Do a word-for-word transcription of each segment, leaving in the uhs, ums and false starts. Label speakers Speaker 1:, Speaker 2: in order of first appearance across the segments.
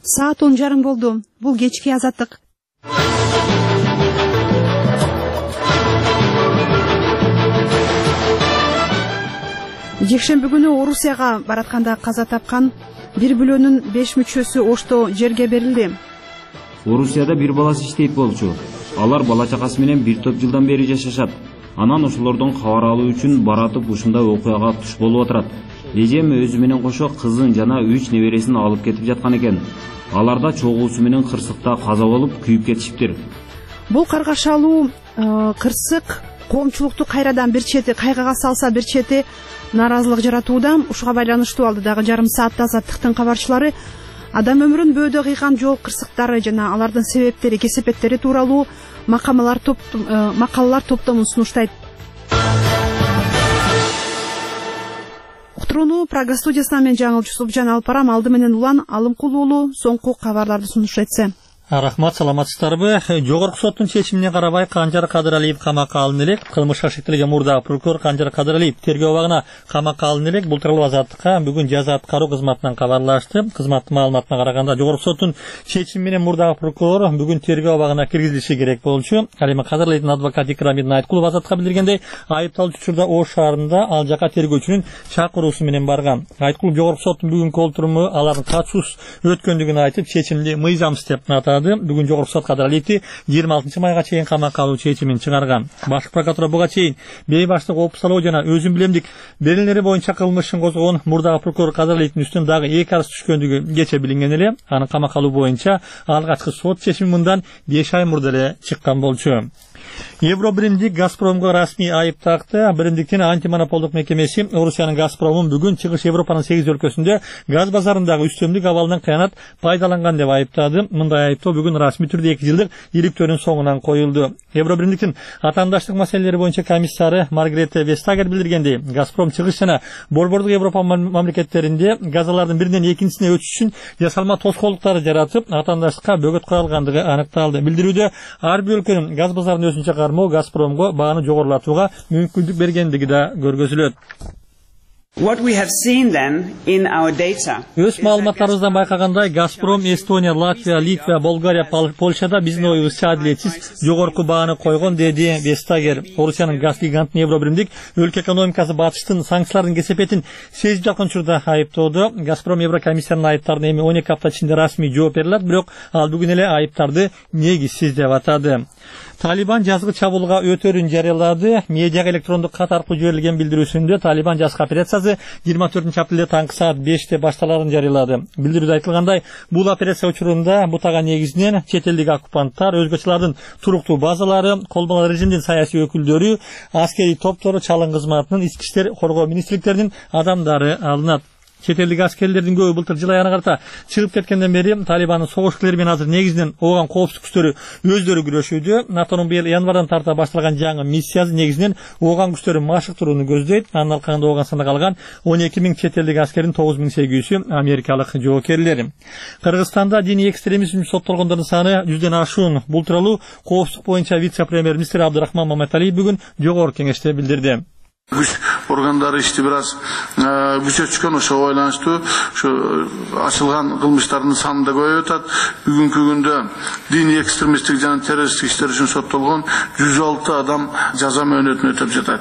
Speaker 1: Саат он жарым болду. Бул кечки азаттык. Жекшемби күнү Орусияга баратканда каза тапкан бир бүлөнүн беш мүчөсү Ошто жерге берилди.
Speaker 2: Орусияда бир баласы иштейт болчу. Алар бала чакасы менен бир топ жылдан бери жашашат. Анан ошолордон кабар алуу үчүн баратып ушундай окуяга туш болуп отурат. Эжем өзү менен кошо кызын жана үч небересин алып кетип жаткан экен. Аларда чогуусу менен кырсыкта каза болуп күйүп кетишиптир.
Speaker 1: Бул каргашалуу кырсык коомчулукту кайрадан бир чети кайгыга салса, бир чети нааразылык жаратууда. Ушуга байланыштуу алдыдагы жарым саатта Азаттыктын кабарчылары адам өмүрүн бөөдө кыйган жол кырсыктары жана алардын себептери, кесепеттери тууралуу макалалар топ макалалар топтомун сунуштайт. Уктурууну Прага студиясынан мен жаңылчу Субжан алып барам. Алды менен Улан Алымкул уулу соңку кабарларды сунуш этсе.
Speaker 3: Рахмат, саламатсыздарбы? Жогорку соттун чечимине карабай Канжар Кадыралиев камакка алынып элек. Кылмышка шектелген мурдагы прокурор Канжар Кадыралиев тергөө абагына камакка алынып элек. Бул тууралуу Азаттыкка бүгүн жаза аткаруу кызматынан кабарлашты. Кызматтын маалыматына караганда жогорку соттун чечими менен мурдагы прокурор бүгүн тергөө абагына киргизилиши керек болчу. Ал эми Кадыралиевдин адвокаты Икрамидин Айткулов Азаттыкка билдиргендей, айыпталуучу учурда Ош шаарында ал жака тергөөчүнүн чакыруусу менен барган. Айткулов жогорку соттун бүгүнкү отуруму алардын катышуусуз өткөндүгүн айтып, чечимди мыйзамсыз деп атады. Бүгүн жогорку сот Кадыралиевди жыйырма алтынчы майга чейин камакка алуу чечимин чыгарган. Башкы прокуратура буга чейин бейбаштык, опусалоо жана өзүн билемдик берилери боюнча кылмышын козгогон мурдагы прокурор Кадыралиевдин үстүнөн дагы эки арыз түшкөндүгү кече билинген эле. Анын камакка алуу боюнча алгачкы сот чечими мындан беш ай мурда эле чыккан болчу. Евробиримдик Газпромго расмий айып такты. Биримдиктин антимонополдук мекемеси Орусиянын Газпромун бүгүн чыгыш Европанын сегиз өлкөсүндө газ базарындагы үстөмдүк абалынан кыянат пайдаланган деп айыптады. Мындай айыптоо бүгүн расмий түрдө эки жылдык иликтөөнүн соңунан коюлду. Евробиримдиктин атаандаштык маселелери боюнча комиссары Маргарета Вестагер билдиргендей, Газпром чыгыш жана борбордук Европа мамлекеттеринде газалардын биринен экинчисине өтүш үчүн жасалма тоскоолдуктарды жаратып, атаандаштыкка бөгөт кое алгандыгы аныкталды. Билдирүүдө ар бир өлкөнүн газ базарын өсүнчө кармоо Газпромго бааны жогорулатууга мүмкүндүк бергендиги да көргөзүлөт. Өз маалыматтарыбыздан байкагандай, Газпром Эстония, Латвия, Литва, Болгария, Польшада биздин оюбузча адилетсиз жогорку бааны койгон, деди Вестагер. Орусиянын газ гигантын Евробиримдик өлкө экономикасы батыштын санкциялардын кесепетин сезип жаткан учурда айыптоодо. Газпром Еврокомиссиянын айыптарына эми он эки апта ичинде расмий жооп бере алат, бирок ал бүгүн эле айыптарды негизсиз деп атады. Талибан жазгы чабуулга өтөрүн жарыялады. Медиага электрондук кат аркылуу жиберилген билдирүүсүндө Талибан жазгы операциясы жыйырма төртүнчү апрелде таңкы саат беште башталарын жарыялады. Билдирүүдө айтылгандай, бул операция учурунда бутага негизинен чет элдик оккупанттар, өзгөчөлөрдүн туруктуу базалары, колбонал режимдин саясий өкүлдөрү, аскерий топтору, чалым кызматынын, ички иштер коргоо министрликтеринин адамдары алынат. Чет элдик аскерлердин көбү былтыр жыл аягына карата чыгып кеткенден бери Талибандын согуш менен азыр негизинен ооган коопсуздук күчтөрү өздөрү күрөшүүдө. НАТОнун быйыл январдан тарта башталган жаңы миссиясы негизинен ооган күчтөрүн машыктырууну көздөйт. Анын алкагында Ооганданда калган он эки миң чет элдик аскердин тогуз миң сегиз жүзү америкалык жоокерлер. Кыргызстанда диний экстремизм үчүн соттолгондордун саны жүздөн ашуун. Бул тууралуу коопсуздук боюнча вице-премьер-министр Абдырахман Маматалиев бүгүн жогорку кеңеште билдирди.
Speaker 4: Güç organları işte biraz e, güçe çıkan ошо байланыштуу şu açılgan kılmışlarının sanında koyuyorlar. Bugünkü günde dini ekstremistik jana teröristik işler için sottolgon жүз алты адам жаза мөөнөтүн өтөп жатат.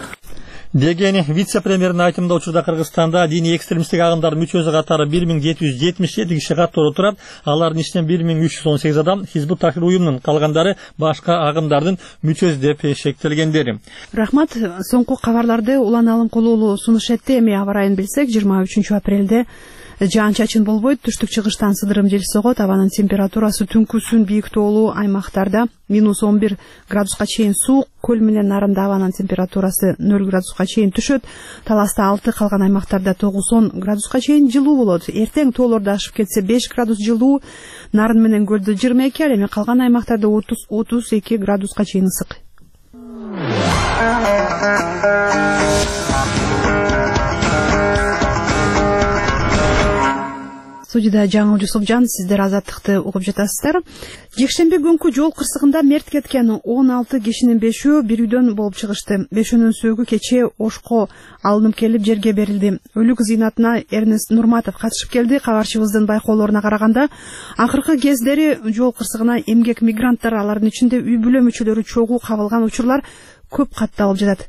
Speaker 3: Дегени вице-премьердин айтымында учурда Кыргызстанда диний экстремисттик агымдардын мүчөсү катары бир миң жети жүз жетимиш жети киши каттоору турат. Алардын ичинен бир миң үч жүз он сегиз адам Хизбут Тахрир уюмунун, калгандары башка агымдардын мүчөсү деп шектелгендер.
Speaker 1: Рахмат. Соңку кабарларды Улан Алымкул уулу сунуш этти. Эми аба ырайын билсек, жыйырма үчүнчү апрелде жаан-чачын болбойт, түштүк чыгыштан сыдырым жел согот. Абанын температурасы түнкүсүн бийик тоолуу аймактарда минус он бир градуска чейин суук, көл менен нарында абанын температурасы нөл градуска чейин түшөт. Таласта алты, калган аймактарда тогуз он градуска чейин жылуу болот. Эртең тоолордо ашып кетсе беш градус жылуу, нарын менен көлдө жыйырма эки, ал эми калган аймактарда отуз отуз эки градуска чейин ысык. Студияда Жаңыл Жусупжан, сиздер Азаттыкты угуп жатасыздар. Жекшемби күнкү жол кырсыгында мерт кеткен он алты кишинин бешөө бир үйдөн болуп чыгышты. Бешөөнүн сөөгү кечээ Ошко алынып келип жерге берилди. Өлүк зыйнатына Эрнест Нурматов катышып келди. Кабарчыбыздын байкоолоруна караганда, акыркы кездери жол кырсыгына эмгек мигранттар, алардын ичинде үй бүлө мүчөлөрү чогуу кабылган учурлар көп катталып жатат.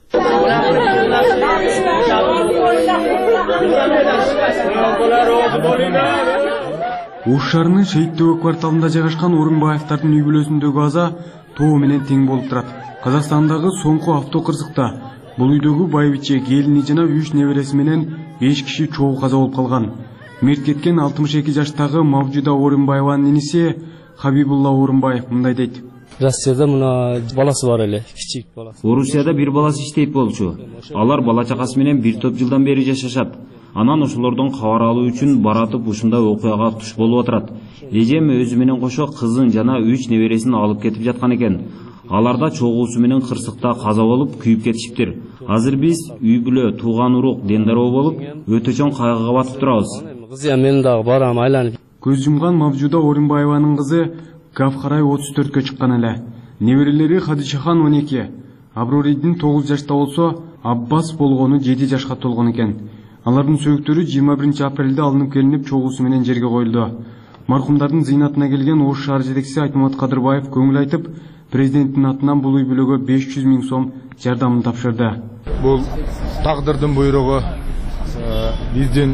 Speaker 5: Ош шаарынын Шейиттөбө кварталында жайгашкан Орунбаевдардын үй бүлөсүндөгү аза тоо менен тең болуп турат. Казакстандагы соңку автокырсыкта бул үйдөгү байбиче, келини жана үч небереси менен беш киши чогуу каза болуп калган. Мерт кеткен алтымыш эки жаштагы Мавжуда Орунбаеванын иниси Хабибулла Орунбаев мындай дейт.
Speaker 6: Россияда мына баласы бар эле, кичик баласы.
Speaker 2: Орусияда бир баласы иштейт болчу. Алар бала чакасы менен бир топ жылдан бери жашашат. Анан ошолордон кабар алуу үчүн баратып ушундай окуяга туш болуп отурат. Эжем өзү менен кошо кызын жана үч небересин алып кетип жаткан экен. Аларда чогуусу менен кырсыкта каза болуп күйүп кетишиптир. Азыр биз үй бүлө, тууган урук, дендароо болуп өтө чоң кайгыга батып турабыз.
Speaker 6: Кызы мен дагы барам айланып.
Speaker 5: Көз жумган Мавжуда Орунбаеванын кызы Гавхарай отуз төрткө чыккан эле. Неберелери Хадишахан он эки, Аброридин тогуз жашта болсо, Аббас болгону жети жашка толгон экен. Алардын сөөктөрү жыйырма биринчи апрелде алынып келинип чогуусу менен жерге коюлду. Маркумдардын зыйнатына келген Ош шаар жетекчиси Айтмамат Кадырбаев көңүл айтып, президенттин атынан бул үй бүлөгө беш жүз миң сом жардамын тапшырды.
Speaker 7: Бул тагдырдын буйругу биздин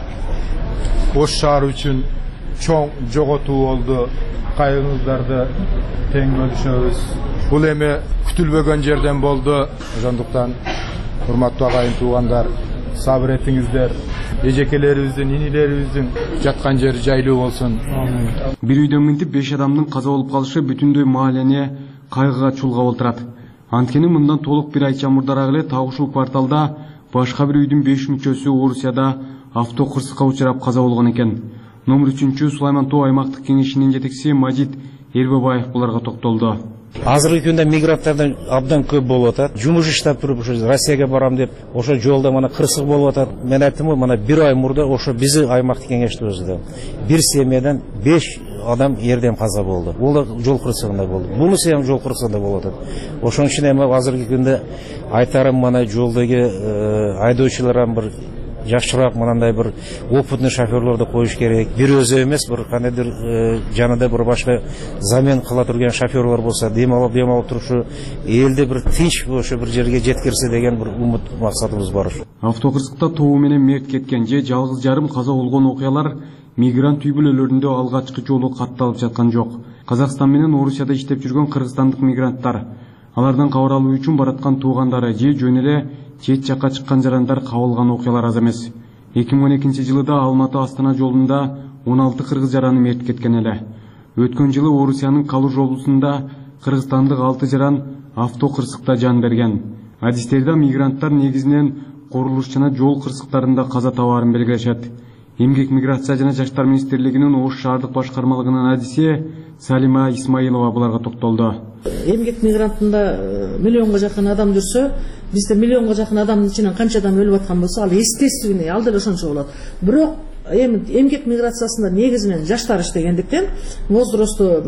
Speaker 7: Ош шаары үчүн чоң жоготуу болду. Кайгыңыздарды тең бөлүшөбүз. Бул эми күтүлбөгөн жерден болду. Ошондуктан урматтуу агайын туугандар, сабыр этиңиздер. Эжекелерибиздин, инилерибиздин жаткан жери жайлуу болсун.
Speaker 5: Бир үйдөн мынтип беш адамдын каза болуп калышы бүтүндөй маалени кайгыга чулгап отурат. Анткени мындан толук бир айча мурдараак эле так ушул кварталда башка бир үйдүн беш мүчөсү Орусияда автокырсыкка учурап каза болгон экен. Номер үчүнчү Сулайман Тоо аймактык кеңешинин жетекчиси Мажит Эрбебаев буларга токтолду.
Speaker 8: Азыркы күндө мигранттардан абдан көп болуп атат. Жумуш иштеп туруп ошо Россияга барам деп, ошо жолдо мына кырсык болуп атат. Мен айттым, мына бир ай мурда ошо биздин аймактык кеңештин өзүндө бир семьядан беш адам эрдем каза болду. Ол да жол кырсыгында болду. Бунусы ham жол кырсыгында болуп атат. Ошон үчүн эми азыркы күндө айтарым, мына жолдогу айдоочулар бир жакшыраак мындай бир опытный шоферлорду коюш керек. Бир өзү эмес, бир кандайдыр жанында бир башка замен кыла турган шоферлор болсо, демалып демалып турушу, элди бир тынч ошо бир жерге жеткирсе деген бир умут максатыбыз бар.
Speaker 5: Автокырсыкта тоо менен мерт кеткен же жалгыз жарым каза болгон окуялар мигрант үй бүлөлөрүндө алгачкы жолу катталып жаткан жок. Казакстан менен Орусияда иштеп жүргөн кыргызстандык мигранттар, алардан кабар алуу үчүн бараткан туугандары же жөн эле чет жакка чыккан жарандар кабылган окуялар аз эмес. эки миң он экинчи жылы да Алматы Астана жолунда он алты кыргыз жараны мерт кеткен эле. Өткөн жылы Орусиянын Калуж облусунда кыргызстандык алты жаран автокырсыкта жан берген. Адистерде мигранттар негизинен курулуш жана жол кырсыктарында каза табаарын белгилешет. Эмгек миграция жана жаштар министрлигинин Ош шаардык башкармалыгынын адиси Салима Исмаилова буларга токтолду.
Speaker 9: Эмгек мигрантында миллионго жакын адам жүрсө, бизде миллионго жакын адамдын ичинен канча адам өлүп аткан болсо, ал естественно ал деле ошончо болот. Бирок эмгек миграциясында негизинен жаштар иштегендиктен, возрасту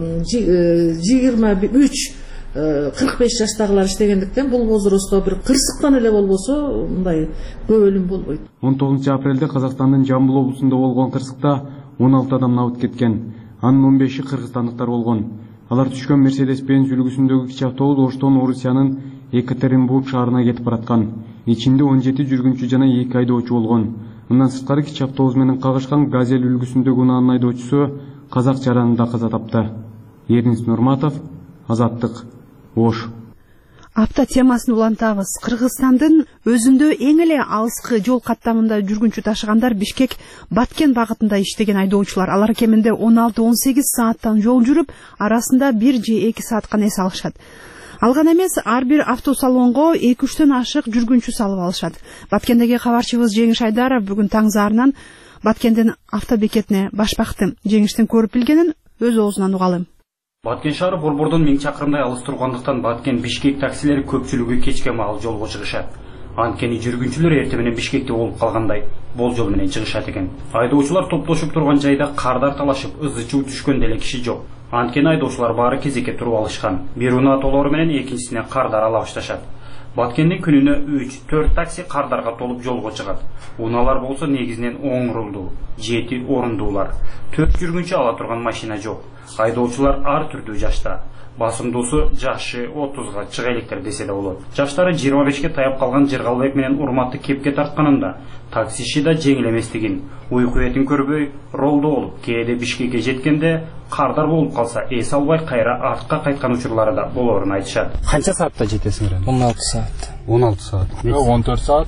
Speaker 9: жыйырма үч кырк беш жаштагылар иштегендиктен бул возрастта бир кырсыктан эле болбосо мындай көп өлүм болбойт.
Speaker 5: он тогузунчу апрелде Казакстандын Жамбыл облусунда болгон кырсыкта он алты адам набыт кеткен. Анын он беши кыргызстандыктар болгон. Алар түшкөн Mercedes-Benz үлгүсүндөгү кичи автобус Оштон Орусиянын Екатеринбург шаарына кетип бараткан. Ичинде он жети жүргүнчү жана эки айдоочу болгон. Мындан сырткары кичи автобус менен кагышкан Газель үлгүсүндөгү унаанын айдоочусу казак жаранында каза тапты. Эрнест Нурматов, Азаттык, Ош.
Speaker 1: Апта темасын улантабыз. Кыргызстандын өзүндө эң эле алыскы жол каттамында жүргүнчү ташыгандар Бишкек Баткен багытында иштеген айдоочулар. Алар кеминде он алты он сегиз сааттан жол жүрүп, арасында бир же эки саатка эс алышат. Алган эмес, ар бир автосалонго эки үчтөн ашык жүргүнчү салып алышат. Баткендеги кабарчыбыз Жеңиш Айдаров бүгүн таң зарынан Баткендин автобекетине баш бакты. Жеңиштин көрүп билгенин өз оозунан угалым.
Speaker 10: Баткен шаары борбордон миң чакырымдай алыс тургандыктан Баткен Бишкек таксилери көпчүлүгү кечке маал жолго чыгышат. Анткени жүргүнчүлөр эртең менен Бишкекте болуп калгандай болжол менен чыгышат экен. Айдоочулар топтошуп турган жайда кардар талашып, ызы чуу түшкөн деле киши жок. Анткени айдоочулар баары кезекке туруп алышкан. Бир унаа толору менен экинчисине кардар ала башташат. Баткенде күнүнө үч төрт такси кардарга толуп жолго чыгат. Унаалар болсо негизинен оң рулдуу, жети орундуулар. төрт жүргүнчү ала турган машина жок. Айдоочулар ар түрдүү жашта. Басымдуусу жашы отузга чыга электер десе да болот. Жаштары жыйырма бешке таяп калган Жыргалбек менен Урматты кепке тартканында таксиши да жеңил эместигин, уйку этин көрбөй ролдо болуп, кээде Бишкекке жеткенде кардар болуп калса, эс албай кайра артка кайткан учурлары да болоорун айтышат.
Speaker 6: Канча саатта жетесиңер? он алты саат.
Speaker 10: он алты саат.
Speaker 7: он төрт саат.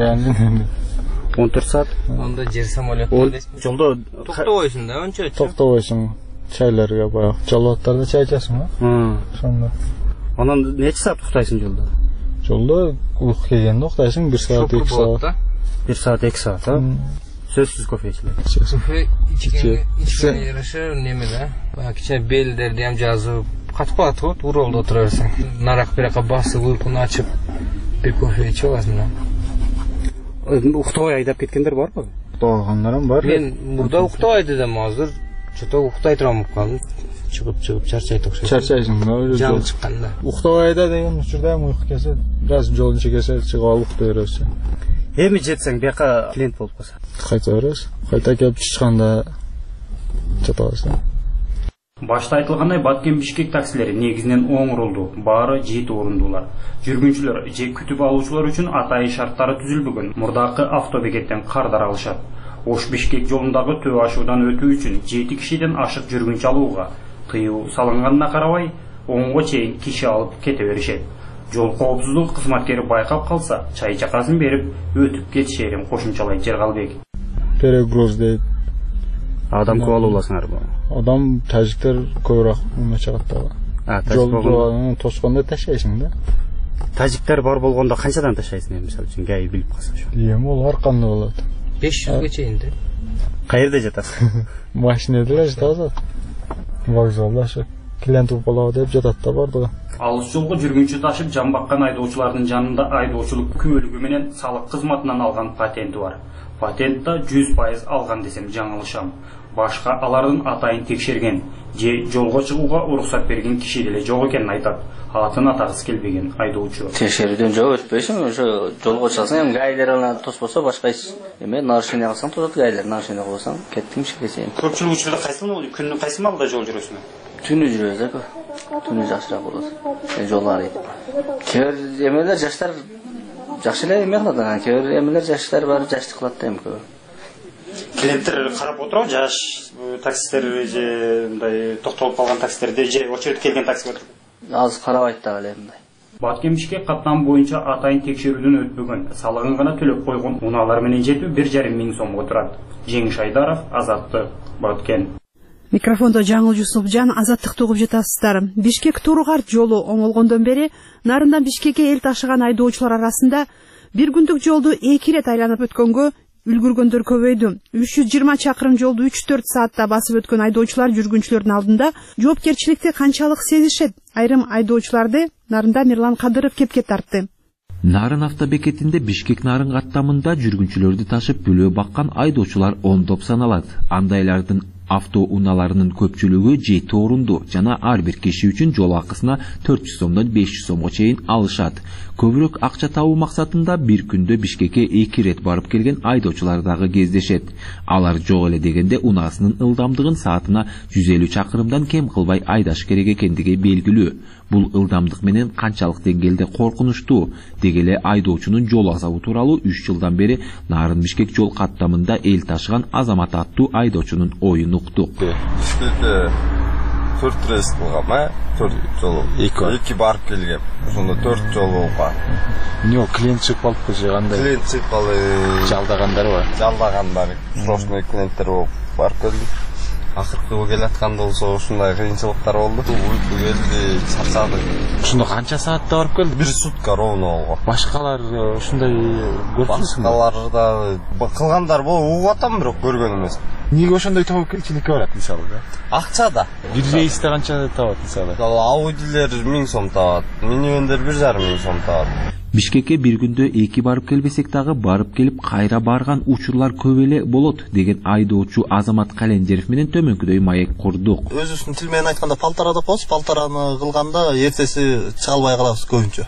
Speaker 10: он төрт саат.
Speaker 6: Онда жер самолет.
Speaker 10: Жолдо
Speaker 6: токтобойсуң да, ончо.
Speaker 7: Токтобойсуң. Чайларга баягы жолооттарда чай ичесиң ба? Ошондо.
Speaker 10: Анан нече саат уктайсың жолдо?
Speaker 7: Жолдо уйку келгенде уктайсың бир саат эки саат.
Speaker 10: бир саат эки саат, а? Сөзсүз кофе ичилет.
Speaker 6: Кофе ичкенге жараша неме да? Баягы кичине белдерди ham жазып, катып калат го, уролдо отура берсең. Нарак биракка басып, уйкуну ачып, бир кофе ичип аласың да.
Speaker 10: Уктабай айдап кеткендер барбы?
Speaker 7: Уктагандарым бар.
Speaker 6: Мен мурда уктабай дедим, азыр чото уктай турам калдым. Чыгып-чыгып чарчайт окшойт.
Speaker 7: Чарчайсың да,
Speaker 6: жол чыкканда.
Speaker 7: Уктабайда деген учурда уйку келсе, бир аз жолун чекесе, чыгып алып ukтай бересиң.
Speaker 10: Эми жетсең бияка клиент болуп калса.
Speaker 7: Кайта бересиң. Кайта келип чыкканда жатасың.
Speaker 10: Башта айтылгандай Баткен Бишкек таксилери негизинен оң рулдуу, баары жети орундуулар. Жүргүнчүлөр же күтүп алуучулар үчүн атайын шарттары түзүлбөгөн мурдакы автобекеттен кардар алышат. Ош Бишкек жолундагы төө ашуудан өтүү үчүн жети кишиден ашык жүргүнчү алууга тыюу салынганына карабай, оңго чейин киши алып кете беришет. Жол коопсуздук кызматкери байкап калса, чай чакасын берип, өтүп кетишерин кошумчалайт Жыргалбек.
Speaker 7: Перегруз дейт.
Speaker 10: Адам көп алууласыңарбы?
Speaker 7: Адам тажиктер көбүрөөк эме чыгат да.
Speaker 10: А, тажиктер
Speaker 7: тоскондо ташайсың да.
Speaker 10: Тажиктер бар болгондо канчадан ташайсың, мисалы үчүн гай билип калса ошо?
Speaker 7: Эми ол ар кандай болот.
Speaker 6: беш жүзгө чейин да.
Speaker 10: Каерде жатасың?
Speaker 7: Машинада эле жатабыз. Вокзалда ошо клиент болобу деп жатат да бардыгы.
Speaker 10: Алыс жолго жүргүнчү ташып жан баккан айдоочулардын жанында айдоочулук күбөлүгү менен салык кызматынан алган патенти бар. Патентта жүз пайыз алган десем жаңылышам. Башка алардын атайын текшерген же жолго чыгууга уруксат берген киши деле жок экенин айтат. Атын атагысы келбеген айдоочу.
Speaker 11: Текшерүүдөн жок өтпөйсүң, ошо жолго чыксаң эми гайлер алан тоспосо башка эч эме нарушение кылсаң тосот, гайлер нарушение кылсаң кеттиң шекесен.
Speaker 10: Көпчүлүк учурда кайсы күнү кайсы маалда жол жүрөсүң?
Speaker 11: Түнү жүрөбүз да. Түнү жакшыраак болот. Жол арыйт. Кээ бир эмелер жаштар жакшы эле эме кылат анан, кээ бир эмелер жаштар баары жашты кылат да эми көп.
Speaker 10: Клиенттер карап отурабы, жаш таксистер же мындай токтолуп калган таксистерде же очередь келген такси отуруп?
Speaker 11: Аз карабайт да эле мындай.
Speaker 10: Баткен Бишкек каттам боюнча атайын текшерүүдөн өтпөгөн, салыгын гана төлөп койгон унаалар менен жетүү бир жарым миң сомго турат. Жеңиш Айдаров, Азаттык, Баткен.
Speaker 1: Микрофондо Жаңыл Жусупжан, Азаттыкты угуп жатасыздар. Бишкек Туругарт жолу оңолгондон бери нарындан Бишкекке эл ташыган айдоочулар арасында бир күндүк жолду эки ирет айланып өткөнгө үлгүргөндөр көбөйдү. үч жүз жыйырма чакырым жолду үч төрт саатта басып өткөн айдоочулар жүргүнчүлөрдүн алдында жоопкерчиликти канчалык сезишет? Айрым айдоочуларды нарында Мирлан Кадыров кепке тартты.
Speaker 12: Нарын автобекетинде Бишкек нарын каттамында жүргүнчүлөрдү ташып бөлөө баккан айдоочулар ондоп саналат. Андайлардын автоунааларынын көпчүлүгү жети орунду жана ар бир киши үчүн жол акысына төрт жүз сомдон беш жүз сомго чейин алышат. Көбүрөөк акча табуу максатында бир күндө Бишкекке эки ирет барып келген айдоочулар дагы кездешет. Алар жок эле дегенде унаасынын ылдамдыгын саатына жүз элүү чакырымдан кем кылбай айдаш керек экендиги белгилүү. Бул ылдамдык менен канчалык деңгээлде коркунучтуу дегеле айдоочунун жол азабы тууралуу үч жылдан бери Нарын Бишкек жол каттамында эл ташыган Азамат аттуу айдоочунун оюн уктук.
Speaker 13: Бишкекке төрт рейс кылгам, төрт жол. эки барып келгем. Ошондо төрт жол болгон.
Speaker 7: Эмне клиент чыгып калыппы же кандай?
Speaker 13: Клиент чыгып калды.
Speaker 7: Жалдагандар бар.
Speaker 13: Жалдагандар. Срочный клиенттер болуп барып келди. Акыркы келатканда болсо ушундай кыйынчылыктар болду. Уйку келди, чарчадык.
Speaker 7: Ушундо канча саатта барып келди?
Speaker 13: Бир сутка ровно болгон.
Speaker 7: Башкалар ушундай көрсүңүзбү?
Speaker 13: Башкалар да кылгандар болуп угуп атам, бирок көргөн эмес.
Speaker 7: Эмнеге ошондой тобокелчиликке барат мисалы да?
Speaker 13: Акча да.
Speaker 7: Бир рейсте канча табат мисалы?
Speaker 13: Аудилер миң сом табат, минивендер бир жарым миң сом табат.
Speaker 12: Бишкекке бир күндө эки барып келбесек дагы барып келип кайра барган учурлар көп эле болот деген айдоочу Азамат Календеров менен төмөнкүдөй маек курдук.
Speaker 14: Өзүбүздүн тил менен айтканда палтара деп коебуз. Палтараны кылганда эртеси чыга албай калабыз көбүнчө.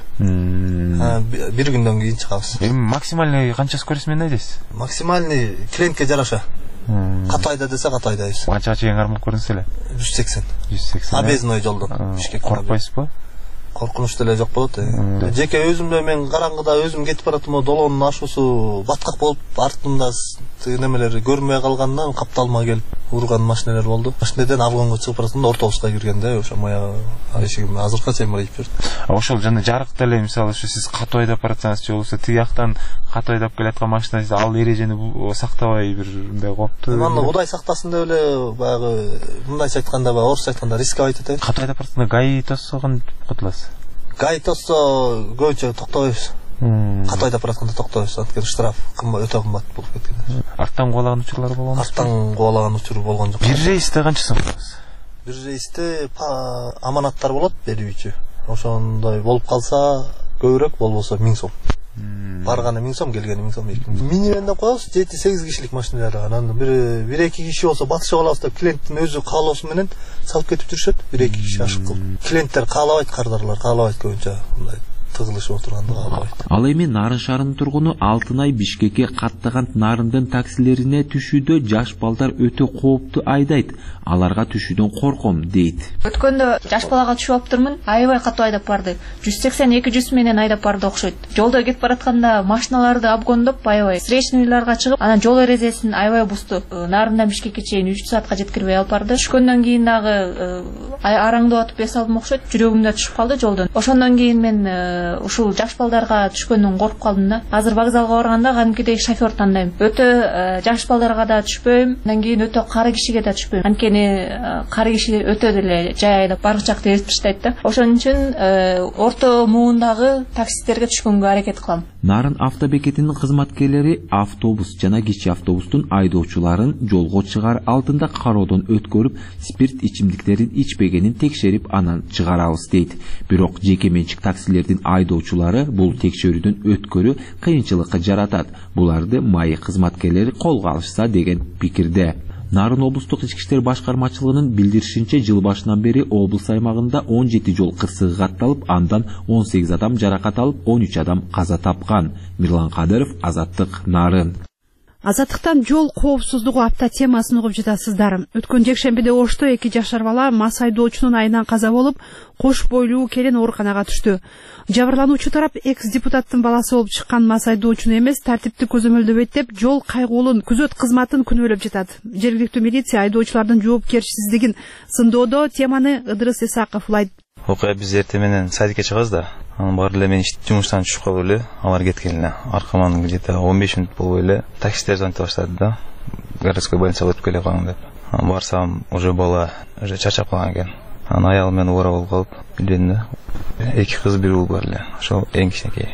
Speaker 14: Бир күндөн кийин чыгабыз.
Speaker 15: Эми максимальный канчасы көрөсүз менен айдайсыз?
Speaker 14: Максимальный клиентке жараша. Катайда десе катайдайбыз.
Speaker 15: Канчага чейин кармап көрдүңүз эле?
Speaker 14: жүз сексен.
Speaker 15: жүз сексен.
Speaker 14: Объездной жолдон.
Speaker 15: Коркпойсузбу?
Speaker 14: Коркунуч деле жок болот. Жеке өзүмдө мен караңгыда өзүм кетип баратам, долоонун ашуусу баткак болуп, артымда немелери көрмөй калгандан капталма келип урган машиналар болду. Машинеден алгонго чыгып баратам, автобуска киргенде ошо моя эшигим азыркыга чейин барып жүрдү.
Speaker 15: Ошол жана жарык деле мисалы ушу сиз катуу айдап баратсаңыз же болбосо тиги жактан катуу айдап келаткан машина ал эрежени сактабай бир мындай копту.
Speaker 14: Мына Кудай сактасын деп эле баягы мындайча айтканда, баягы орусча айтканда рисковый айтат.
Speaker 15: Катуу айдап баратканда гаи тоссогон кутуласыз.
Speaker 14: Гаи тоссо көбүнчө токтобойбуз. Катуу айдап баратканда токтобойбуз. Анткени штраф өтө кымбат болуп кеткен.
Speaker 15: Арттан кубалаган учурлар болгонбу?
Speaker 14: Арттан кубалаган учур болгон жок.
Speaker 15: Бир рейсте канча сом аласыз?
Speaker 14: Бир рейсте аманаттар болот берүүчү. Ошондой болуп калса көбүрөөк, болбосо миң сом. Барганы миң сом, келгени миң сом. Минивен деп коебуз, жети сегиз кишилик машиналар. Анан бир бир эки киши болсо батышып алабыз деп клиенттин өзү каалоосу менен салып кетип жүрүшөт. бир эки киши ашык кылып. Клиенттер каалабайт, кардарлар каалабайт көбүнчө мындай тыгылышып отурганды каалабайт.
Speaker 12: Ал эми Нарын шаарынын тургуну Алтынай Бишкекке каттаган Нарындын таксилерине түшүүдө жаш балдар өтө кооптуу айдайт. Аларга түшүүдөн корком дейт.
Speaker 16: Өткөндө жаш балага түшүп алыптырмын, аябай катуу айдап барды. жүз сексен эки жүз менен айдап барды окшойт. Жолдо кетип баратканда машиналарды обгондоп, аябай встречныйларга чыгып, анан жол эрежесин аябай бусту. Нарындан Бишкекке чейин үч саатка жеткирбей алып барды. Түшкөндөн кийин дагы араңдап атып эс алдым окшойт. Жүрөгүмдө түшүп калды жолдон. Ошондон кийин мен ушул жаш балдарга түшкөндөн коркуп калдым да. Азыр вокзалга барганда кадимкидей шофер тандайм. Өтө жаш балдарга да түшпөйм, андан кийин өтө кары кишиге да түшпөйм. Анткени кары киши өтө деле жай айдап баргычак эрип таштайт да. Ошон үчүн орто муундагы таксистерге түшкөнгө аракет кылам.
Speaker 12: Нарын автобекетинин кызматкерлери автобус жана кичи автобустун айдоочуларын жолго чыгаар алдында кароодон өткөрүп, спирт ичимдиктерин ичпегенин текшерип, анан чыгарабыз дейт. Бирок жеке менчик таксилердин айдоочулары бул текшерүүдөн өткөрүү кыйынчылыкка жаратат. Буларды маек кызматкерлери колго алышса деген пикирде. Нарын облустук ички иштер башкармачылыгынын билдиришинче, жыл башынан бери облус аймагында он жети жол кырсыгы катталып, андан он сегиз адам жаракат алып, он үч адам каза тапкан. Мирлан Кадыров, Азаттык, Нарын.
Speaker 1: Азаттыктан жол коопсуздугу апта темасын угуп жатасыздар. Өткөн жекшембиде Ошто эки жашар бала мас айдоочунун айынан каза болуп, кош бойлуу келин ооруканага түштү. Жабырлануучу тарап экс-депутаттын баласы болуп чыккан мас айдоочуну эмес, тартипти көзөмөлдөбөйт деп жол кайгуулун күзөт кызматын күнөөлөп жатат. Жергиликтүү милиция айдоочулардын жоопкерчисиздигин сындоодо теманы Ыдырыс Исаков улайт.
Speaker 17: Окуя биз эртең менен садикке чыгабыз да. Анан баары эле мен жумуштан түшүп калып эле, алар кеткен эле. Аркаман где-то он беш мүнөт болуп эле таксистер звонить баштады да. Городской больницага өтүп келе калган деп. Анан барсам, уже бала уже чарчап калган экен. Анан аялым менен оора болуп калып, үйлөндүм да. Эки кыз, бир уул бар эле. Ошол эң кичинекей.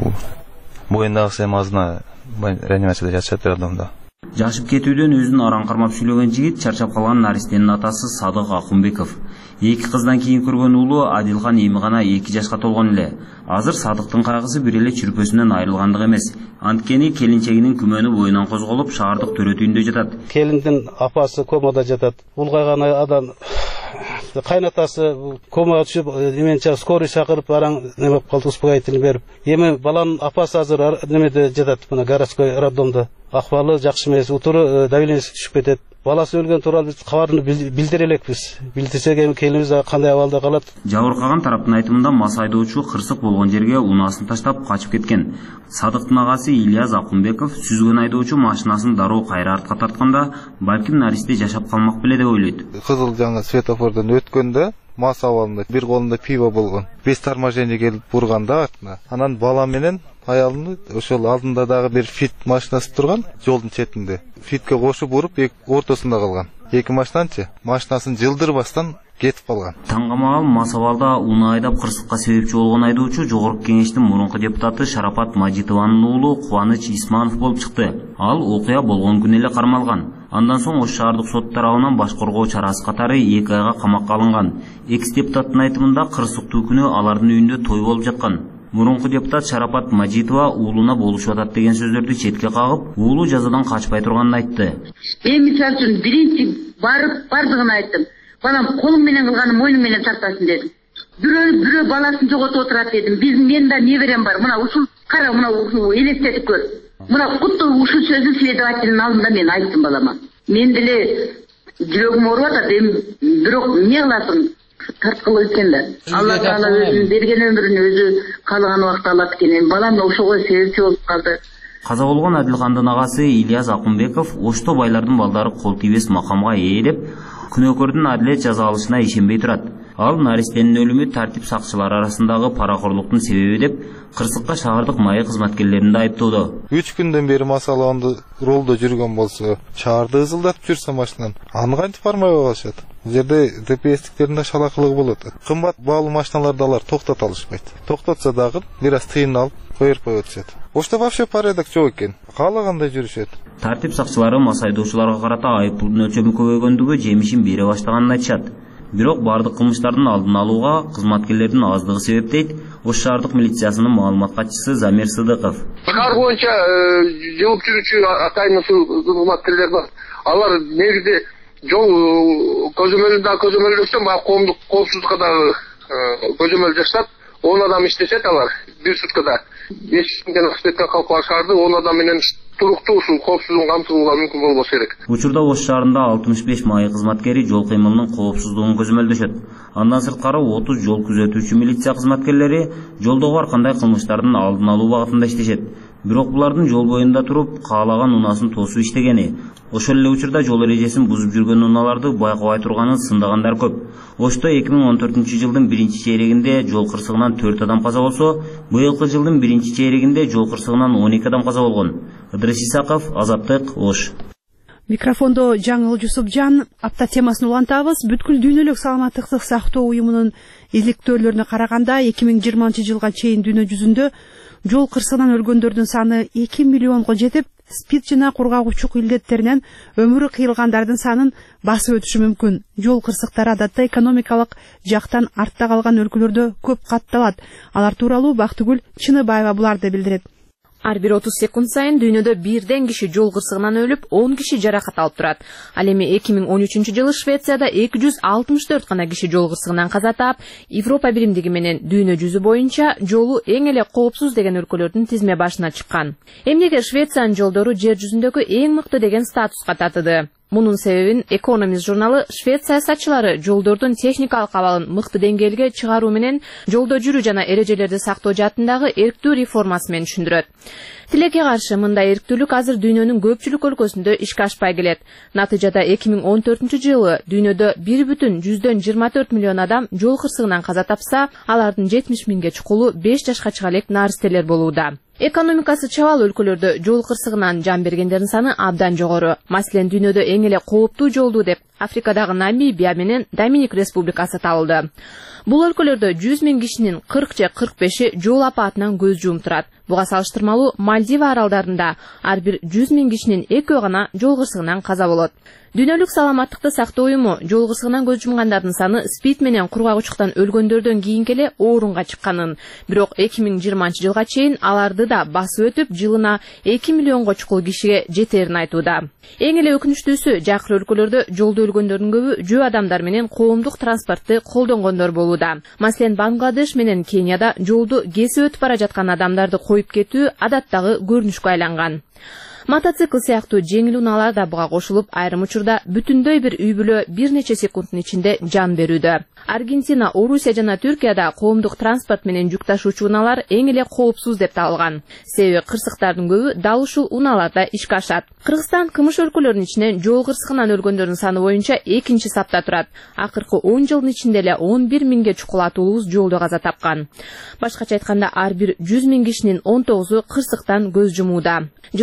Speaker 17: Боюндагысы эми азына реанимацияда жатышат роддомдо.
Speaker 2: Жашып кетүүдөн өзүн араң кармап сүйлөгөн жигит чарчап калган наристенин атасы Садык Акунбеков. Эки кыздан кийин көргөн уулу Адилхан эми гана эки жашка толгон эле. Азыр Садыктын кайгысы бир эле чүрпөсүнөн айрылгандык эмес. Анткени келинчегинин күмөнү боюнан козголуп, шаардык төрөт үйүндө жатат.
Speaker 18: Келиндин апасы комада жатат. Улгайган адам кайнатасы комага түшүп, эменче скорый чакырып, араң неме калды, успокоительный берип. Эми баланын апасы азыр немеде жатат, мына городской роддомдо. Акыбалы жакшы эмес, утуру давлениеси түшүп кетет. Баласы өлгөн тууралуу биз кабарын билдире элекпиз. Билдирсек эми келинибиз кандай абалда калат.
Speaker 2: Жабыркаган тараптын айтымында мас айдоочу кырсык болгон жерге унаасын таштап качып кеткен. Садыктын агасы Ильяс Акунбеков сүзгөн айдоочу машинасын дароо кайра артка тартканда, балким наристе жашап калмак беле деп ойлойт.
Speaker 13: Кызыл жаңы светофордон өткөндө мас абалында бир колунда пиво болгон. Без торможения келип бурганда артына. Анан бала менен аялымды ошол алдында дагы бир фит машинасы турган жолдун четинде. Фитке кошуп уруп, ортосунда калган. Эки машинанчы машинасын жылдырбастан кетип калган.
Speaker 2: Таңгамаган мас абалда унаа айдап кырсыкка себепчи болгон айдоочу Жогорку Кеңештин мурунку депутаты Шарапат Мажитованын уулу Кубаныч Исманов болуп чыкты. Ал окуя болгон күнү эле кармалган. Андан соң Ош шаардык сот тарабынан баш коргоо чарасы катары эки айга камакка алынган. Экс депутаттын айтымында кырсыктуу күнү алардын үйүндө той болуп жаткан. Мурунку депутат Шарапат Мажитова уулуна болушуп атат деген сөздөрдү четке кагып, уулу жазадан качпай турганын айтты.
Speaker 19: Мен мисалы үчүн биринчи барып бардыгын айттым. Балам колуң менен кылганы мойнуң менен тартасың дедим. Бирөө бирөө баласын жоготуп отурат дедим. Биз мен да неберем бар. Мына ушул кара мына ушул элестетип көр. Мына куту ушул сөздү следовательдин алдында мен айттым балама. Мен деле жүрөгүм ооруп атат, эми бирок эмне кыласың? Тарткылуу экен да. Алла Таала өзүнүн берген өмүрүн өзү каалаган убакта алат экен. Балам да ошого себепчи болуп калды.
Speaker 2: Каза болгон Адилхандын агасы Ильяс Акунбеков Ошто байлардын балдары кол тийбес макамга ээ деп күнөөкөрдүн адилет жаза алышына ишенбей турат. Ал наристенин өлүмү тартип сакчылары арасындагы паракорлуктун себеби деп Кырсыкка шаардык майы кызматкерлерин да айыптоодо.
Speaker 13: үч күндөн бери масаланды ролдо жүргөн болсо, шаарды ызылдатып жүрсө машинаны, аны кантип бармай калышат? Бул жерде ДПСтиктердин да шалакылыгы болот. Кымбат баалуу машиналарды алар токтото алышпайт. Токтотсо дагы бир аз тыйын алып коюп коюшат. Ошто вообще порядок жок экен. Каалагандай жүрүшөт.
Speaker 2: Тартип сакчылары мас айдоочуларга карата айыппулдун өлчөмү көбөйгөндүгү жемишин бере баштаганын айтышат. Бирок бардык кылмыштардын алдын алууга кызматкерлердин аздыгы себеп дейт Ош шаардык милициясынын маалымат катчысы Замир Сыдыков.
Speaker 20: Кар боюнча жылып жүрүүчү атайын кызматкерлер бар. Алар негизи жол көзөмөлүндө көзөмөлдөктөн баягы коомдук коопсуздукка дагы көзөмөл жасап, он адам иштешет алар бир суткада. беш миңден ашып кеткен калк бар шаарды он адам менен туруктуу ушул коопсуздугун камтылууга мүмкүн болбосо керек.
Speaker 2: Учурда Ош шаарында алтымыш беш майы кызматкери жол кыймылынын коопсуздугун көзөмөлдөшөт. Андан сырткары отуз жол күзөтүүчү милиция кызматкерлери жолдогу ар кандай кылмыштардын алдын алуу багытында иштешет. Бирок булардын жол боюнда туруп каалаган унасын тосуп иштегени, ошол эле учурда жол эрежесин бузуп жүргөн унааларды байкабай турганын сындагандар көп. Ошто эки миң он төртүнчү жылдын биринчи чейрегинде жол кырсыгынан төрт адам каза болсо, быйылкы жылдын биринчи чейрегинде жол кырсыгынан он эки адам каза болгон. Ыдырыс Исаков, Азаттык, Ош.
Speaker 1: Микрофондо Жаңыл Жусупжан. Апта темасын улантабыз. Бүткүл дүйнөлүк саламаттыкты сактоо уюмунун иликтөөлөрүнө караганда эки миң жыйырманчы жылга чейин дүйнө жүзүндө жол кырсыгынан өлгөндөрдүн саны эки миллионго жетип, СПИД жана кургагучулук илдеттеринен өмүрү кыйылгандардын санын басып өтүшү мүмкүн. Жол кырсыктары адатта экономикалык жактан артта калган өлкөлөрдө көп катталат. Алар тууралуу Бактыгүл Чыныбаева буларды билдирет.
Speaker 21: Ар бир отуз секунд сайын дүйнөдө бирден киши жол кырсыгынан өлүп, он киши жаракат алып турат. Ал эми эки миң он үчүнчү жылы Швецияда эки жүз алтымыш төрт гана киши жол кырсыгынан каза таап, Европа биримдиги менен дүйнө жүзү боюнча жолу эң эле коопсуз деген өлкөлөрдүн тизме башына чыккан. Эмнеге Швециянын жолдору жер жүзүндөгү эң мыкты деген статуска татыды? Мунун себебин Economist журналы Швеция сатчылары жолдордун техникалык абалын мыкты деңгээлге чыгаруу менен жолдо жүрүү жана эрежелерди сактоо жаатындагы эрктүү реформасы менен түшүндүрөт. Тилекке каршы мындай эрктүүлүк азыр дүйнөнүн көпчүлүк өлкөсүндө ишке ашпай келет. Натыйжада эки миң он төртүнчү жылы дүйнөдө бир бүтүн жүздөн жыйырма төрт миллион адам жол кырсыгынан каза тапса, алардын жетимиш миңге чукулу беш жашка чыга элек наристелер болууда. Экономикасы чабал өлкөлөрдө жол кырсыгынан жан бергендердин саны абдан жогору. Маселен, дүйнөдө эң эле кооптуу жолду деп Африкадагы Намибия менен Доминик Республикасы табылды. Бул өлкөлөрдө жүз миң кишинин кырк же кырк беши жол апатынан көз жумуп турат. Буга салыштырмалуу Мальдива аралдарында ар бир жүз миң кишинин экөө гана жол кырсыгынан каза болот. Дүйнөлүк саламаттыкты сактоо уюму жол кырсыгынан көз жумгандардын саны СПИД менен кургагучтуктан өлгөндөрдөн кийинки эле орунга чыкканын, бирок эки миң жыйырманчы жылга чейин аларды да басып өтүп, жылына эки миллионго чукул кишиге жетерин айтууда. Эң эле өкүнүчтүүсү, жакыр өлкөлөрдө жолдо өлгөндөрдүн көбү жөө адамдар менен коомдук транспортты колдонгондор болууда. Маселен, Бангладеш менен Кенияда жолду кесип өтүп бара жаткан адамдарды коюп кетүү адаттагы көрүнүшкө айланган. Мотоцикл сыяктуу жеңил унаалар да буга кошулуп, айрым учурда бүтүндөй бир үй бүлө бир нече секундтун ичинде жан берүүдө. Аргентина, Орусия жана Түркияда коомдук транспорт менен жүк ташуучу унаалар эң эле коопсуз деп табылган. Себеби кырсыктардын көбү дал ушул унааларда ишке ашат. Кыргызстан кымыш өлкөлөрүнүн ичинен жол кырсыгынан өлгөндөрдүн саны боюнча экинчи сапта турат. Акыркы он жылдын ичинде эле он бир миңге чукул атуулубуз жолдо каза тапкан. Башкача айтканда, ар бир жүз миң кишинин он тогузу кырсыктан көз жумууда. Жыл сайын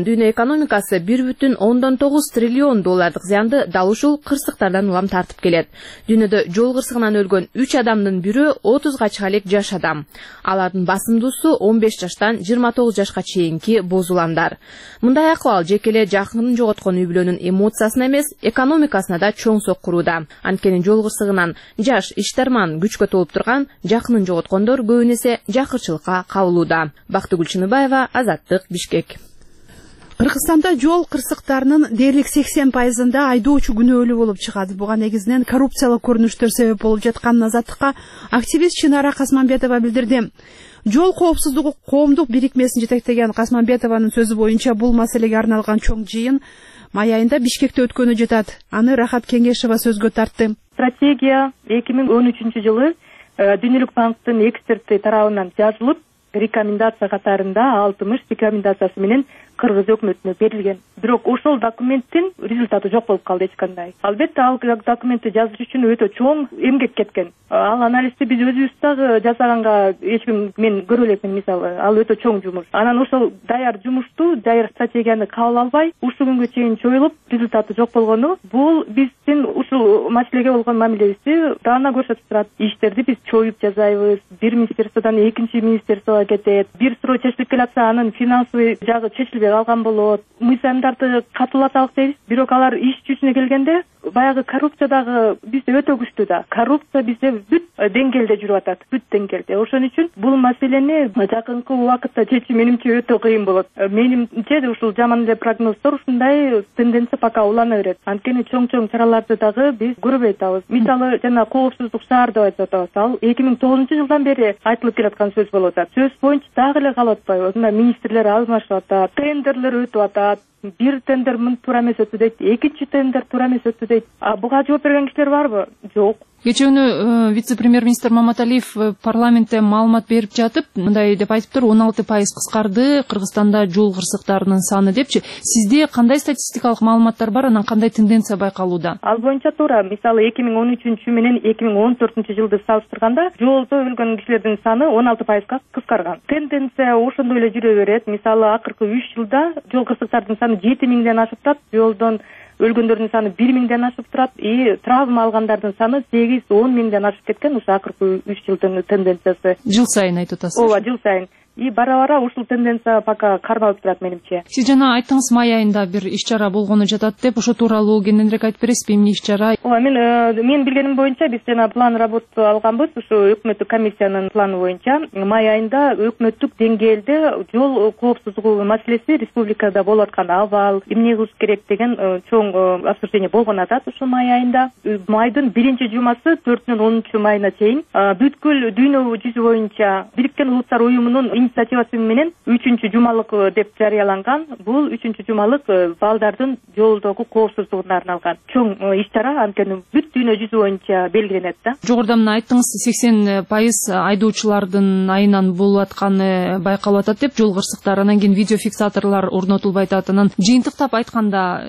Speaker 21: дүйнө экономикасы бир бүтүн ондон тогуз триллион доллардык зыянды дал ушул кырсыктардан улам тартып келет. Дүйнөдө жол кырсыгынан өлгөн үч адамдын бирөө отузга чыга элек жаш адам. Алардын басымдуусу он беш жаштан жыйырма тогуз жашка чейинки бозуландар. Мындай акыбал жеке эле жакынын жоготкон үй бүлөнүн эмоциясына эмес, экономикасына да чоң соккуруда. Анткени жол кырсыгынан жаш иштарман күчкө толуп турган жакынын жоготкондор көбүн эсе жакырчылыкка кабылууда. Бактыгүл Чыныбаева, Азаттык, Бишкек.
Speaker 1: Кыргызстанда жол кырсыктарынын дээрлик сексен пайызында айдоочу күнөөлүү болуп чыгат. Буга негизинен коррупциялык көрүнүштөр себеп болуп жатканын Азаттыкка активист Чынара Касманбетова билдирди. Жол коопсуздугу коомдук бирикмесин жетектеген Касманбетованын сөзү боюнча бул маселеге арналган чоң жыйын май айында Бишкекте өткөнү жатат. Аны Рахат Кеңешова сөзгө тартты.
Speaker 4: Стратегия эки миң он үчүнчү жылы Дүйнөлүк банктын эксперти тарабынан жазылып, рекомендация катарында алтымыш рекомендациясы менен Кыргыз өкмөтүнө берилген. Бирок ошол документтин результаты жок болуп калды эч кандай. Албетте ал документти жазыш үчүн өтө чоң эмгек кеткен. Ал анализди биз өзүбүз дагы жасаганга эч ким мен көрө элекмин, мисалы. Ал өтө чоң жумуш. Анан ошол даяр жумушту, даяр стратегияны кабыл албай, ушул күнгө чейин чоюлуп, результаты жок болгону, бул биздин ушул маселеге болгон мамилебизди даана көрсөтүп турат. Иштерди биз чоюп жазайбыз, бир министерстводон экинчи министерствого кетет. Бир суроо чечилип келатса, анын финансовый жагы чечилбей алган болот. Мыйзамдарды катуулаталык дейбиз, бирок алар иш жүзүнө келгенде баягы коррупция дагы бизде өтө күчтүү да. Коррупция бизде бүт деңгээлде жүрүп атат, бүт деңгээлде. Ошон үчүн бул маселени жакынкы убакытта чечүү менимче өтө кыйын болот. Менимче ушул жаман эле прогноздор ушундай тенденция пока улана берет. Анткени чоң-чоң чараларды дагы биз көрбөй атабыз. Мисалы, жана коопсуздук шаар деп айтып атабыз. Ал эки миң тогузунчу жылдан бери айтылып келаткан сөз болуп атат. Сөз боюнча дагы эле калып атпайбы? Мына министрлер алмашып атат, тендерлер өтүп атат. Бир тендер мын туура эмес өттү дейт, экинчи тендер туура эмес өттү дейт. А буга жооп берген кишилер барбы? Жок.
Speaker 22: Кечээ күнү вице-премьер-министр Маматалиев парламентте маалымат берип жатып, мындай деп айтыптыр, он алты пайыз кыскарды Кыргызстанда жол кырсыктарынын саны депчи. Сизде кандай статистикалык маалыматтар бар, анан кандай тенденция байкалууда?
Speaker 4: Ал боюнча туура. Мисалы, эки миң он үчүнчү менен эки миң он төртүнчү жылды салыштырганда жолдо өлгөн кишилердин саны он алты пайызга кыскарган. Тенденция ошондой эле жүрө берет. Мисалы, акыркы үч жылда жол кырсыктардын саны жети миңден ашып турат, жолдон өлгөндөрдүн саны бир миңден ашып турат, и травма алгандардын саны сегиз он миңден ашып кеткен. Ушу акыркы үч жылдын тенденциясы.
Speaker 22: Жыл сайын айтып атасыз.
Speaker 4: Ооба, жыл сайын. И бара-бара ушул тенденция пока кармалып турат менимче.
Speaker 22: Сиз жана айттыңыз, май айында бир иш-чара болгону жатат деп, ошо тууралуу кененирээк айтып бересизби, эмне иш-чара?
Speaker 4: Ооба, мен мен билгеним боюнча биз жана план работы алганбыз, ушу өкмөттүк комиссиянын планы боюнча май айында өкмөттүк деңгээлде жол коопсуздугу маселеси республикада болуп аткан абал, эмне кылыш керек деген чоң обсуждение болгон атат ушул май айында. Майдын биринчи жумасы төртүнөн онунчу майына чейин бүткүл дүйнө жүзү боюнча Бириккен Улуттар уюмунун инициативасы менен үчүнчү жумалык деп жарыяланган. Бул үчүнчү жумалык балдардын жолдогу коопсуздугуна арналган чоң иш-чара, анткени бүт дүйнө жүзү боюнча белгиленет да.
Speaker 22: Жогоруда мына айттыңыз, сексен пайыз айдоочулардын айынан болуп атканы байкалып атат деп, жол кырсыктары, анан кийин видеофиксаторлор орнотулбай атат. Анан жыйынтыктап айтканда,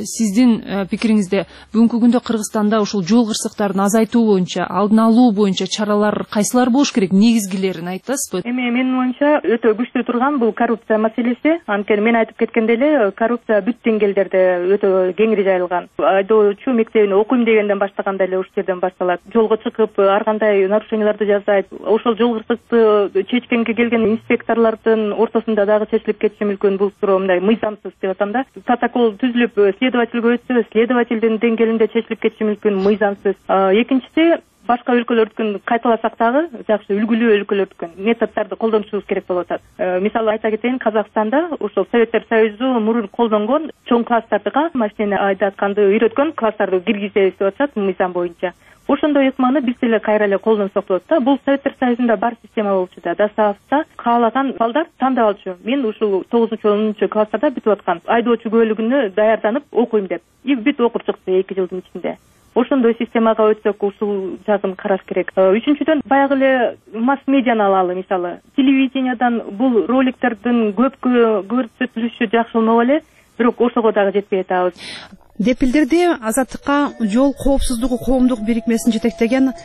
Speaker 22: сиздин пикириңизде бүгүнкү күндө Кыргызстанда ушул жол кырсыктарын азайтуу боюнча, алдын алуу боюнча чаралар кайсылар болуш керек, негизгилерин айтасызбы?
Speaker 4: Эми менин оюмча өтө күчтүү турган бул коррупция маселеси. Анткени мен айтып кеткендей эле, коррупция бүт деңгээлдерде өтө кеңири жайылган. Айдоочу мектебине окуйм дегенден баштаганда эле ушул жерден башталат. Жолго чыгып ар кандай нарушенияларды жасайт. Ошол жол кырсыкты чечкенге келген инспекторлордун ортосунда дагы чечилип кетиши мүмкүн. Бул суроо мындай мыйзамсыз деп атам да. Протокол түзүлүп, следовательге өтсө, следовательдин деңгээлинде чечилип кетиши мүмкүн, мыйзамсыз. Экинчиси, башка өлкөлөрдүкүн кайталасак дагы жакшы үлгүлүү өлкөлөрдүкүн методдорду колдонушубуз керек болуп атат. Мисалы айта кетейин, Казакстанда ошол Советтер Союзу мурун колдонгон чоң класстарга машинени айдатканды үйрөткөн класстарды киргизебиз деп атышат мыйзам боюнча. Ошондой ыкманы биз деле кайра эле колдонсок болот да. Бул Советтер Союзунда бар система болчу да. Дастапта каалаган балдар тандап алчу. Мен ушул тогузунчу онунчу класстарда бүтүп аткан айдоочу күбөлүгүнө даярданып окуйм деп. И бүт окуп чыкты эки жылдын ичинде. Ошондой системага өтсөк, ушул жагын караш керек. Үчүнчүдөн, баягы эле масс-медианы алалы, мисалы. Телевидениядан бул роликтердин көпкө көрсөтүлүшү жакшы болмок эле, бирок ошого дагы жетпей атабыз.
Speaker 1: Деп билдирди Азаттыкка жол коопсуздугу коомдук бирикмесин жетектеген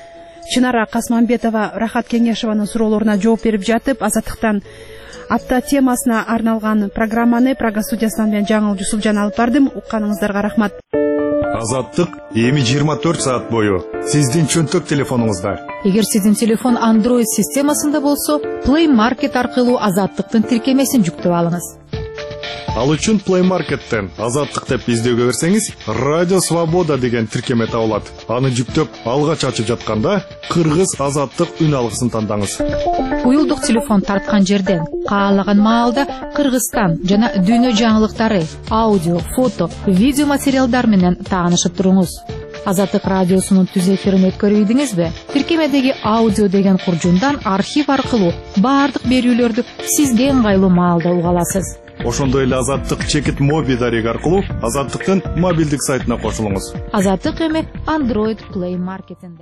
Speaker 1: Чынара Касманбетова Рахат Кеңешеванын суроолоруна жооп берип жатып, Азаттыктан апта темасына арналган программаны Прага студиясынан мен Жаңыл Жусупжан алып бардым. Укканыңыздарга рахмат.
Speaker 3: Азаттык эми жыйырма төрт саат бою сиздин чөнтөк телефонуңузда.
Speaker 8: Эгер сиздин телефон Android системасында болсо, Play Market аркылуу Азаттыктын тиркемесин жүктөп алыңыз.
Speaker 3: Ал үчүн Play Market'тен Азаттык деп издөөгө берсеңиз, Радио Свобода деген тиркеме табылат. Аны жүктөп алгач ачып жатканда Кыргыз Азаттык үн алгысын тандаңыз.
Speaker 8: Уюлдук телефон тарткан жерден каалаган маалда Кыргызстан жана дүйнө жаңылыктары, аудио, фото, видео материалдар менен таанышып туруңуз. Азаттык радиосунун түз эфирин өткөрүп ийдиңизби? Тиркемедеги аудио деген куржундан архив аркылуу баардык берүүлөрдү сизге ыңгайлуу маалда уга аласыз.
Speaker 3: Ошондой эле Азаттык чекит моби дареги аркылуу Азаттыктын мобилдик сайтына кошулуңуз.
Speaker 8: Азаттык эми Android Play Market'инде.